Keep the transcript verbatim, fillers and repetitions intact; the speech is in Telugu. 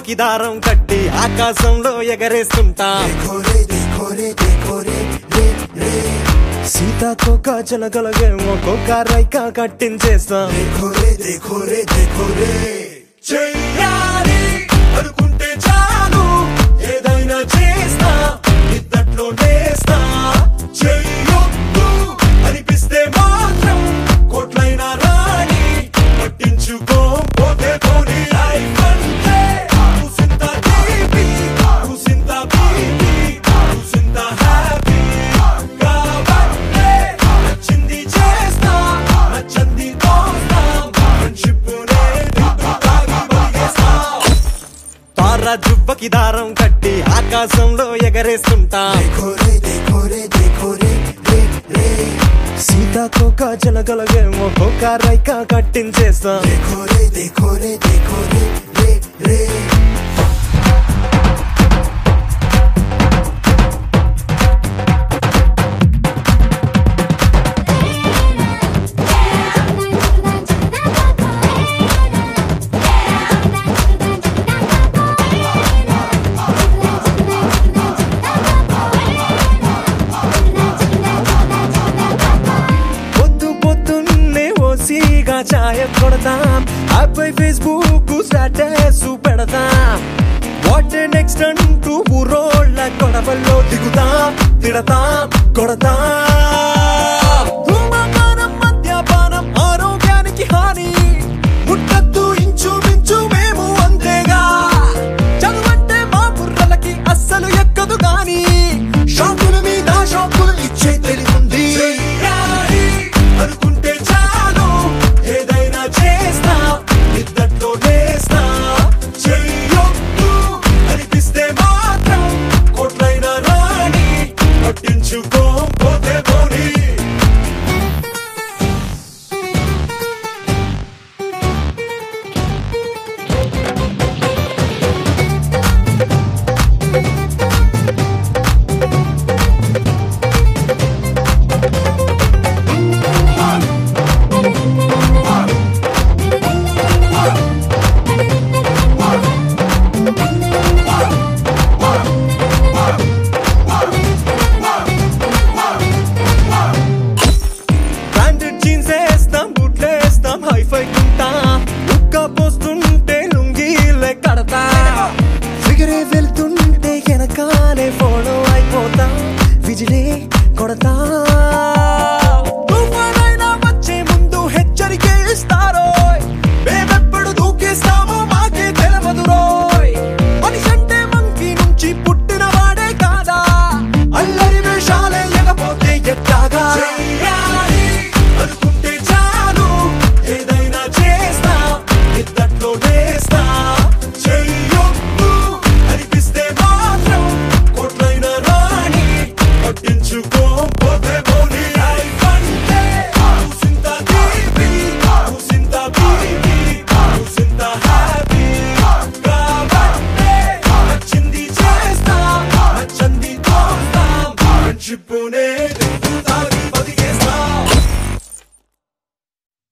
జువ్వకి దారం కట్టి ఆకాశంలో ఎగరేస్తుంటా సీతాకోక జలగలగేమో కోక రైక కట్టించేస్తా చెయ్యాలి అనుకుంటే చాలు ఏదైనా చేస్తా ఇద్దట్లో నేస్తా చెయ్యొద్దు అనిపిస్తే మాత్రం కోట్లైనా రాని పట్టించుకోపోతే పోనీ లైఫ్ అంటే చూసింత తీపి చూసింత బీపీ చూసింత హ్యాపీ కాబట్టే నచ్చింది చేస్తా నచ్చంది తోస్తా ఫ్రెండ్షిప్ తారా జువ్వకి దారం కట్టి ఆకాశంలో ఎగరేస్తుంటా సీతాకోక జలగలగేమో కోక రైక కట్టించేస్తా చాయ కొడతాం ఆపై ఫేస్బుక్ స్టేటస్ పెడతాం వాట్ నెక్స్ట్ అంటూ ఊరోళ్ళ గొడవల్లో దిగుతాం తిడతాం కొడతాం ధూమపానం మద్యపానం ఆరోగ్యానికి హాని ముట్టద్దు ఇంచు మించు మేము అంతేగా చదువంటే మా బుర్రలకి అస్సలు ఎక్కదు గాని షాకుల మీద షాకులు ఇచ్చే తెలిసింది అనుకుంటే చాలు ఏదైనా చేస్తా ఇద్దట్లో నేస్తా చెయ్యొద్దు అనిపిస్తే మాత్రం కోట్లైనా రాని పట్టించుకోపోతే పోనీ హైఫై కుంటా ఉక్క పోస్తుంటే లుంగీలే కడతా ఫిగరే వెళ్తుంటే వెనకాలే ఫాలో అయిపోతా విజిలే కొడతా